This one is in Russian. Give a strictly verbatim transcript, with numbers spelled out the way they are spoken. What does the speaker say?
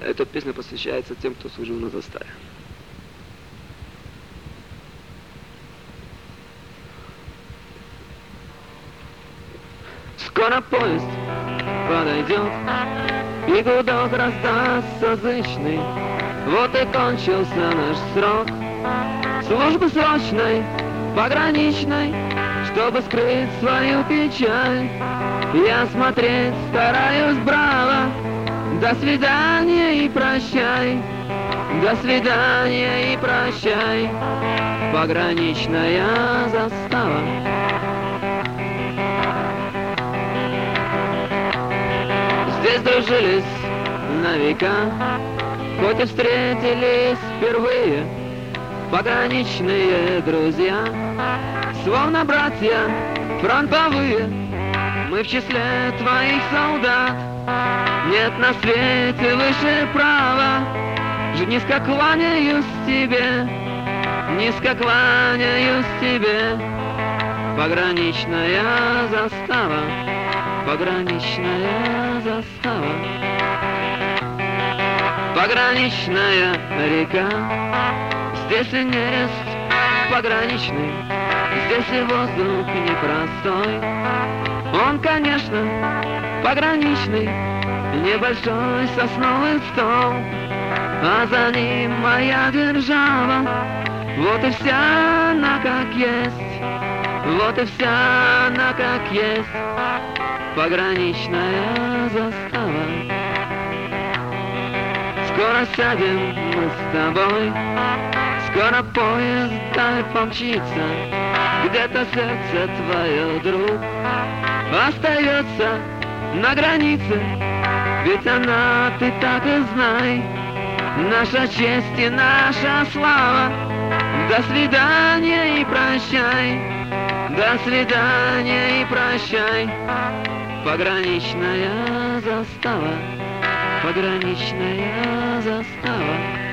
Эта песня посвящается тем, кто служил на заставе. Скоро поезд подойдет, и гудок раздастся зычный. Вот и кончился наш срок службы срочной, пограничной. Чтобы скрыть свою печаль, я смотреть стараюсь браво. До свидания и прощай, до свидания и прощай, пограничная застава. Здесь дружились на века, хоть и встретились впервые, пограничные друзья, словно братья фронтовые. Мы в числе твоих солдат, нет на свете выше права. Низко кланяюсь тебе, низко кланяюсь тебе, пограничная застава, пограничная застава. Пограничная река, здесь и нерест пограничный, здесь и воздух непростой. Он, конечно, пограничный, небольшой сосновый стол, а за ним моя держава. Вот и вся она как есть, вот и вся она как есть, пограничная застава. Скоро сядем мы с тобой, скоро поезд так помчится. Где-то сердце твое, друг, остается на границе. Ведь она, ты так и знай, наша честь и наша слава. До свидания и прощай, до свидания и прощай, пограничная застава, пограничная застава.